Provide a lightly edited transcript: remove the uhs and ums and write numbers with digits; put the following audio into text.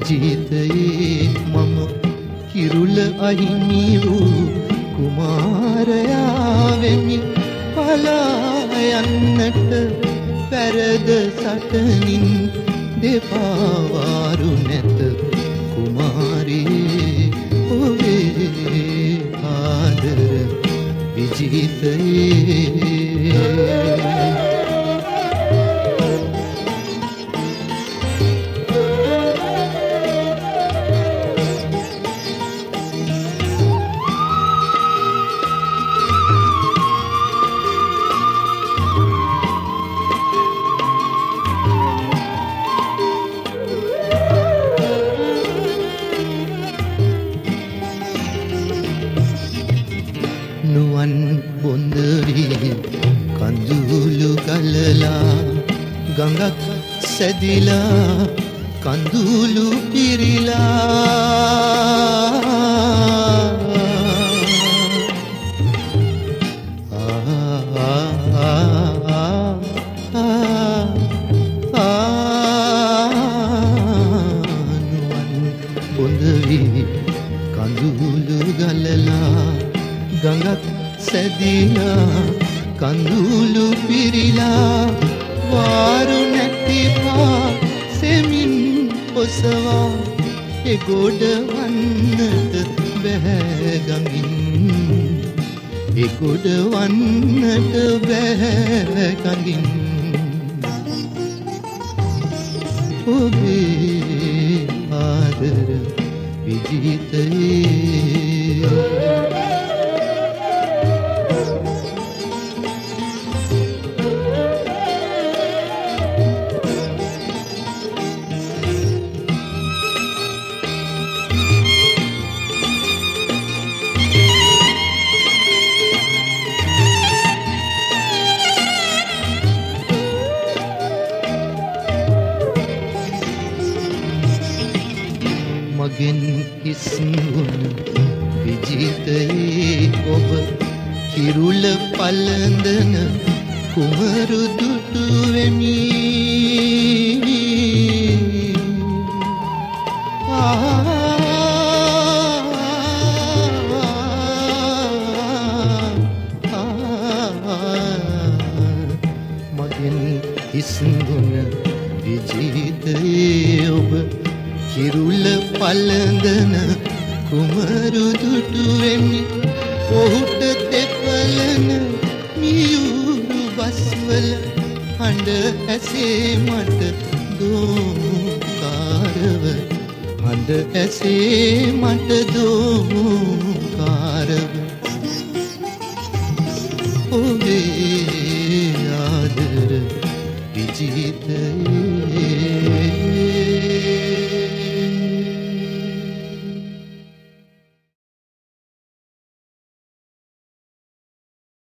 විජිතයේ මම කිරුල අහිමි වූ කුමාරයා වෙමි පලා යන්නට පැරද සටනින් දෙපා වාරු නැත කුමාරී ඔබේ ආදර විජිතයේ නුවන් බොඳ වී කඳුළු ගලලා ගඟක් සැදිලා කඳුළු පිරිලා නුවන් බොඳ වී කඳුළු ගලලා ගඟක් සැදිලා කඳුළු පිරිලා වාරු නැති පා සෙමින් ඔසවා එගොඩ වන්නට බැහැ ගඟින් එගොඩ වන්නට බැහැ ගඟින් ඔබේ ආදර විජිතයේ මගෙන් හිස්වුණ විජිතයේ ඔබ කිරුල පළඳන කුමරු දුටු වෙමි මගෙන් හිස්වුණ විජිතයේ ඔබ කිරුල පළඳන කුමරු දුටු වෙමි ඔහුට දෙපළන මියුරු බස්වල හඬ ඇසේ මට දෝකාරව හඬ ඇසේ මට දෝකාරව ඔබේ